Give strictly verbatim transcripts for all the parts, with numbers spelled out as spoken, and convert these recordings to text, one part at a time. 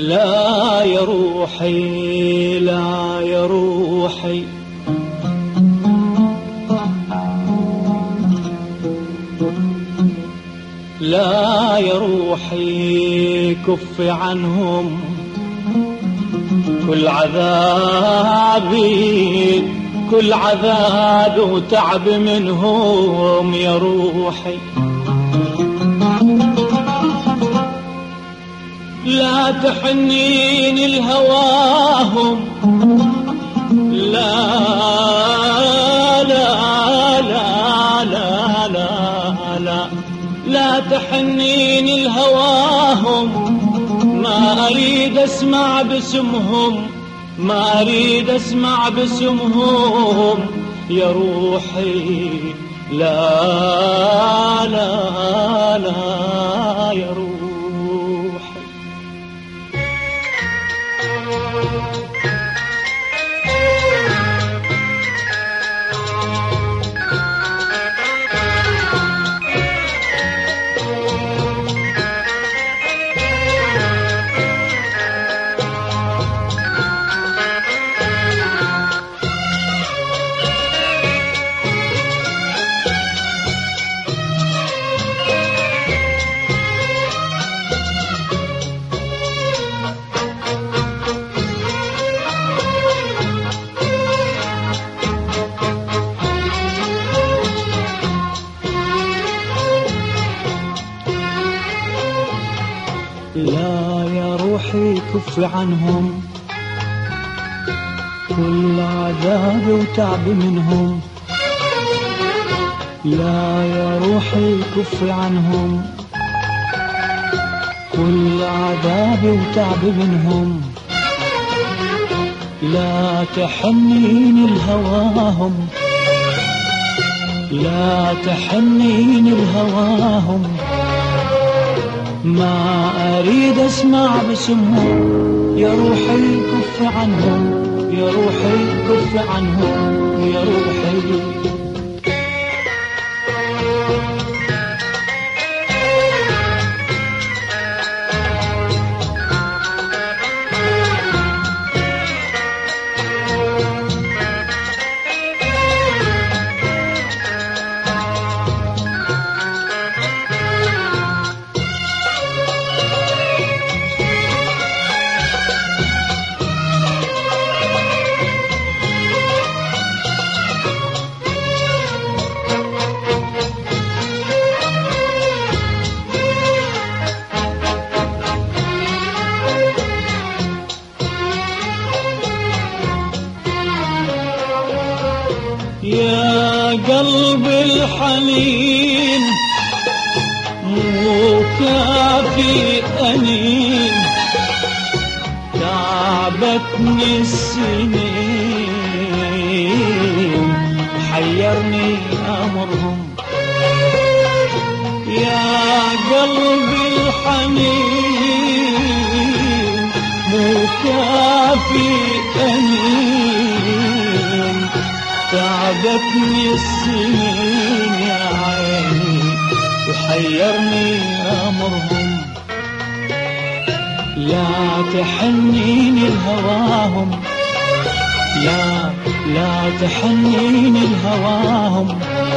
لا يا روحي لا يا روحي لا يا روحي كفي عنهم كل عذابي كل عذاب وتعب منهم يا روحي. لا تحنين الهواهم لا لا لا لا لا لا لا تحنين الهواهم ما أريد أسمع باسمهم ما أريد أسمع باسمهم يا روحي لا لا لا يا روحي. لا يا روحي كف عنهم كل عذاب وتعب منهم لا يا روحي كف عنهم كل عذاب وتعب منهم لا تحنين الهواهم لا تحنين الهواهم ما أريد أسمع باسمهم يا روحي كف عنهم يا روحي كف عنهم يا روحي. يا قلب الحنين مو كافي أنين تعبتني السنين حيرني أمرهم يا قلب الحنين مو كافي أنين تعبتني السنين يا عيني وحيرني أمرهم لا تحنين الهواهم لا لا تحنين الهواهم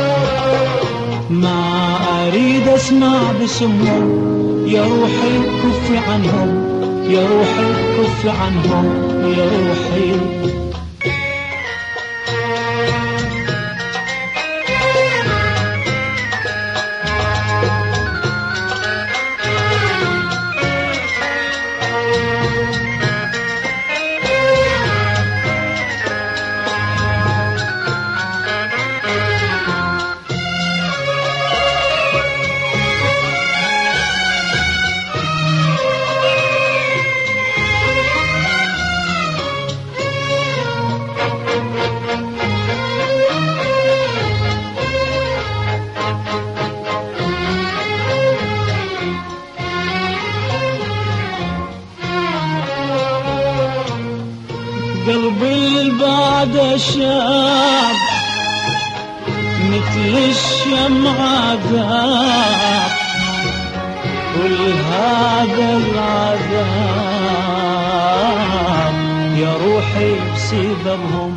ما أريد أسمع باسمهم يا روحي كف عنهم يا روحي كف عنهم يا روحي. قلبي البعد شاب مثل الشمعة ذاب كل هذا العذاب يا روحي بسببهم.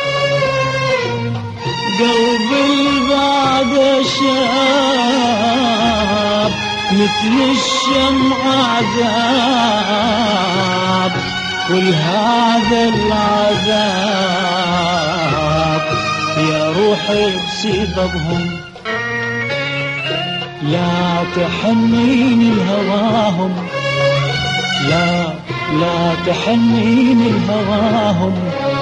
قلبي البعد شاب مثل الشمعة عذاب، كل هذا العذاب يا روحي بسببهم. لا تحنين الهواهم، لا لا تحنين الهواهم،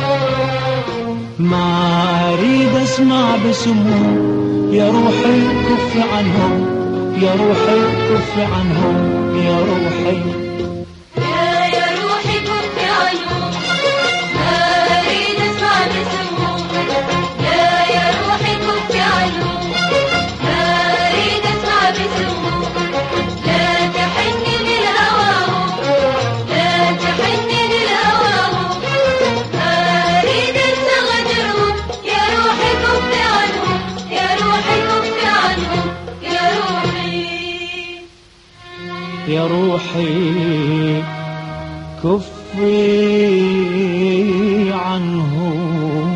ما أريد أسمع باسمهم. يا روحي كف عنهم، يا روحي كف عنهم، يا روحي يا يا روحي كف عنهم، ما أريد أسمع باسمهم. يا يا روحي كف عنهم، ما أريد أسمع باسمهم. لا تحني للهواهم، لا تحني للهواهم، ما أريد أنسى غدرهم. يا روحي كف عنهم، يا روحي كف عنهم، يا روحي يا روحي كفي عنهم.